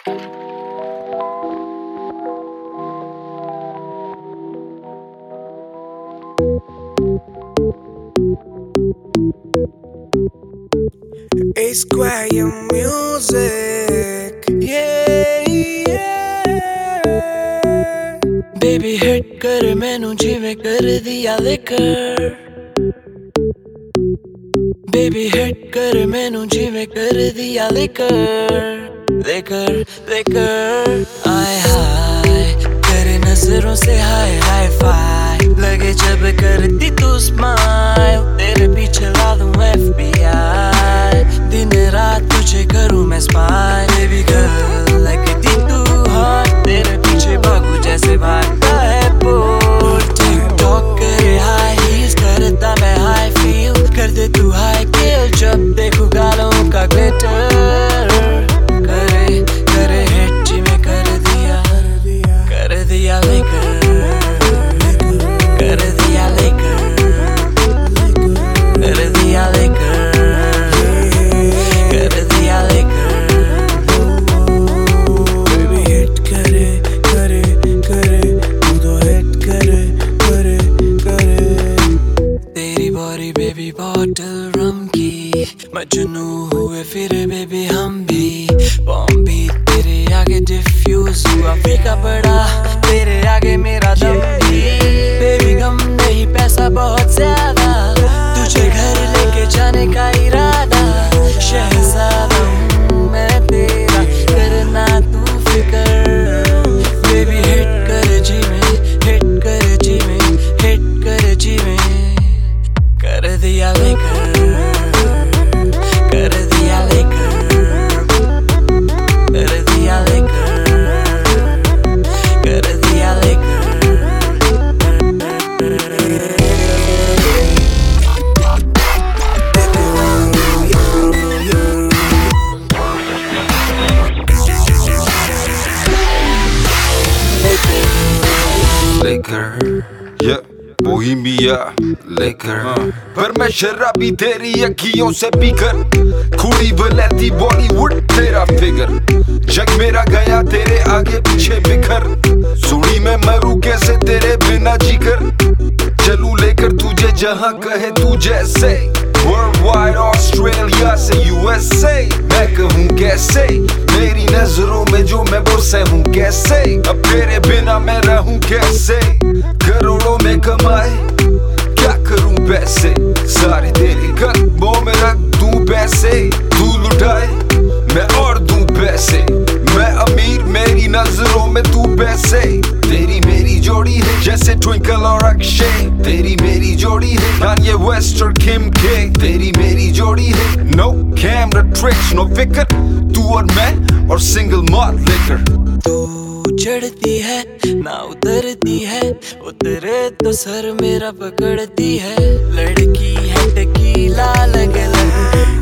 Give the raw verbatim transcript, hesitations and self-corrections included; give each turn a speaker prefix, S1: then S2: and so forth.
S1: A-Square music, yeah, yeah.
S2: Baby hit कर मैनू जिवें कर दिया लेकर Baby hit कर मैनू जिवें कर दिया लेकर लेकर लेकर आए हाय करे नजरों से हाय हाय फाय लगे जब करती तू स्माइल तेरे पीछे ला दूं एफ बी आई दिन रात तुझे करूं मैं स्पाई Baby girl लगती तू हॉट तेरे पीछे भागूं जैसे भागता है बोट टिकटॉक करे हाई हील्स करता मैं हाई फील कर दे तू हाई किल जब देखूं गालों का ग्लिटर करे करे हिट जी में कर दिया कर दिया लेकर कर दिया लेकर कर दिया लेकर कर दिया लेकर
S1: Baby hit करे करे करे तू तो hit करे करे करे
S2: तेरी बॉडी बेबी बॉटल रम की मजनू हुए फिर बेबी हम भी बॉम्ब भी तेरे आगे डिफ्यूज हुआ फीका पड़ा तेरे आगे मेरा दम भी बेबी गम नहीं पैसा बहुत ज्यादा तुझे घर लेके जाने का इरादा शहजादा हूँ मैं तेरा करना तू फिकर बेबी हिट कर जी में हिट कर जी में हिट कर जी में कर दिया लेकर कर दिया लेकर कर दिया लेकर कर दिया लेकर
S3: लेकर yeah, बोहेमिया लेकर पर मैं शराबी तेरी अखियों से पीकर खूड़ी बलैती बॉलीवुड तेरा फिगर जग मेरा गया तेरे आगे पीछे बिखर सुनी मैं मरूं कैसे तेरे बिना जीकर चलूं लेकर तुझे जहां कहे तू जैसे वर्ल्डवाइड ऑस्ट्रेलिया से यूएसए मैं कहूँ कैसे मेरी नजरों में जो मैं बसे हूँ कैसे अब तेरे बिना मैं रहूं कैसे करोड़ों में कमाए क्या करूं पैसे सारे तेरे कदमों में रख दूं पैसे तू लुटाए मैं और दूं पैसे मैं अमीर मेरी नजरों में तू पैसे तेरी मेरी जोड़ी है जैसे ट्विंकल और अक्षय तेरी मेरी जोड़ी है कान्ये वेस्ट और किम के तेरी मेरी जोड़ी है नो कैमरा ट्रिक्स नो फिकर तू और मैं और सिंगल मॉल्ट लिकर
S2: तू चढ़ती है ना उतरती है उतरे तो सर मेरा पकड़ती है लड़की है टकीला अलग अलग